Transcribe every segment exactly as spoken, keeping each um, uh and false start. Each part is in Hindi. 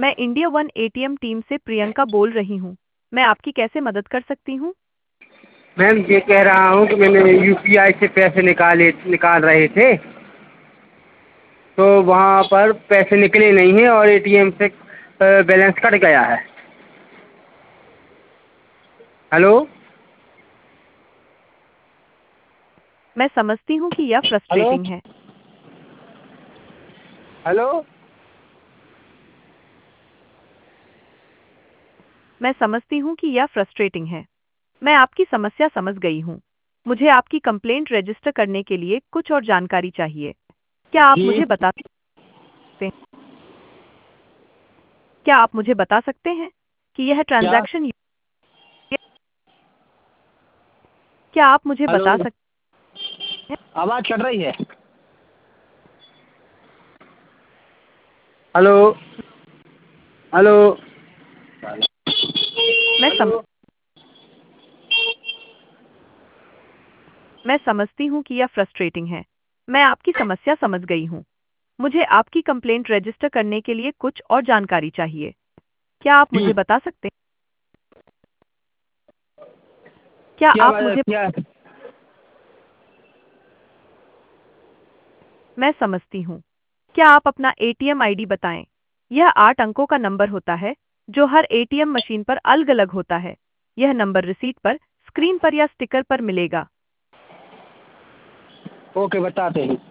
मैं इंडिया वन एटीएम टीम से प्रियंका बोल रही हूँ। मैं आपकी कैसे मदद कर सकती हूँ? मैम ये कह रहा हूँ कि मैंने यूपीआई से पैसे निकाले निकाल रहे थे, तो वहाँ पर पैसे निकले नहीं हैं और एटीएम से अ, बैलेंस कट गया है। हेलो। मैं समझती हूँ कि यह हेलो। फ्रस्ट्रेटिंग है। हेलो। मैं समझती हूँ कि यह फ्रस्ट्रेटिंग है। मैं आपकी समस्या समझ गई हूँ। मुझे आपकी कंप्लेंट रजिस्टर करने के लिए कुछ और जानकारी चाहिए। क्या आप जी। मुझे बता सकते हैं क्या आप मुझे बता सकते हैं कि यह क्या? ट्रांजैक्शन क्या आप मुझे हेलो। बता सकते हैं? आवाज़ कट रही है। हेलो। हेलो। मैं सम हेलो। मैं समझती हूँ कि यह फ्रस्ट्रेटिंग है। मैं आपकी समस्या समझ गई हूँ। मुझे आपकी कंप्लेंट रजिस्टर करने के लिए कुछ और जानकारी चाहिए। क्या आप जी। मुझे बता सकते हैं क्या क्या आप बात मुझे क्या? मैं समझती हूँ। क्या आप अपना एटीएम आईडी बताएं? यह आठ अंकों का नंबर होता है जो हर एटीएम मशीन पर अलग-अलग होता है। यह नंबर रिसीट पर, स्क्रीन पर या स्टिकर पर मिलेगा। ओके, बताते हैं।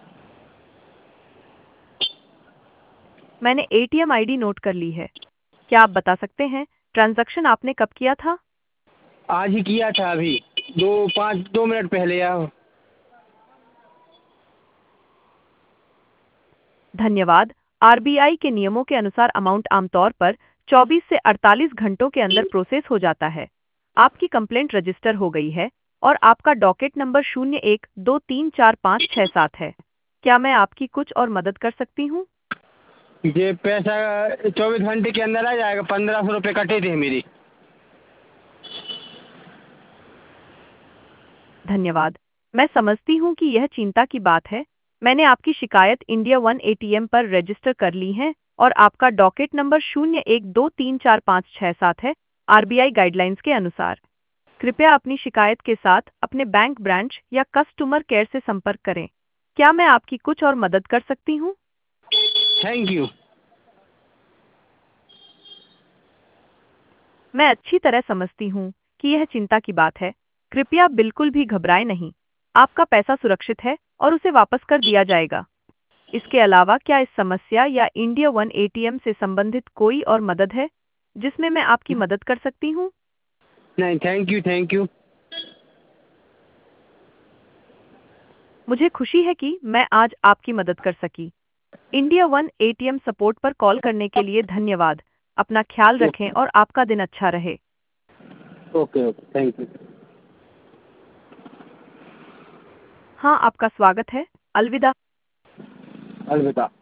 मैंने एटीएम आईडी नोट कर ली है। क्या आप बता सकते हैं ट्रांजैक्शन आपने कब किया था? आज ही किया था, अभी दो पाँच दो मिनट पहले आओ। धन्यवाद। आरबीआई के नियमों के अनुसार अमाउंट आमतौर पर चौबीस से अड़तालीस घंटों के अंदर प्रोसेस हो जाता है। आपकी कंप्लेंट रजिस्टर हो गई है और आपका डॉकेट नंबर शून्य एक दो तीन चार पाँच छः सात है। क्या मैं आपकी कुछ और मदद कर सकती हूँ? ये पैसा चौबीस घंटे के अंदर आ जाएगा। पंद्रह सौ रुपये कटे थे मेरी। धन्यवाद। मैं समझती हूँ कि यह चिंता की बात है। मैंने आपकी शिकायत इंडिया वन एटीएम पर रजिस्टर कर ली है और आपका डॉकेट नंबर शून्य एक दो तीन चार पाँच छः सात है। आरबीआई गाइडलाइंस के अनुसार कृपया अपनी शिकायत के साथ अपने बैंक ब्रांच या कस्टमर केयर से संपर्क करें। क्या मैं आपकी कुछ और मदद कर सकती हूँ? Thank you. मैं अच्छी तरह समझती हूँ कि यह चिंता की बात है। कृपया बिल्कुल भी घबराएं नहीं। आपका पैसा सुरक्षित है और उसे वापस कर दिया जाएगा। इसके अलावा क्या इस समस्या या इंडिया वन एटीएम से संबंधित कोई और मदद है जिसमें मैं आपकी मदद कर सकती हूँ? नहीं, थैंक यू थैंक यू। मुझे खुशी है कि मैं आज आपकी मदद कर सकी। इंडिया वन एटीएम सपोर्ट पर कॉल करने के लिए धन्यवाद। अपना ख्याल रखें और आपका दिन अच्छा रहे। Okay okay, thank you. हाँ, आपका स्वागत है। अलविदा। अलविदा।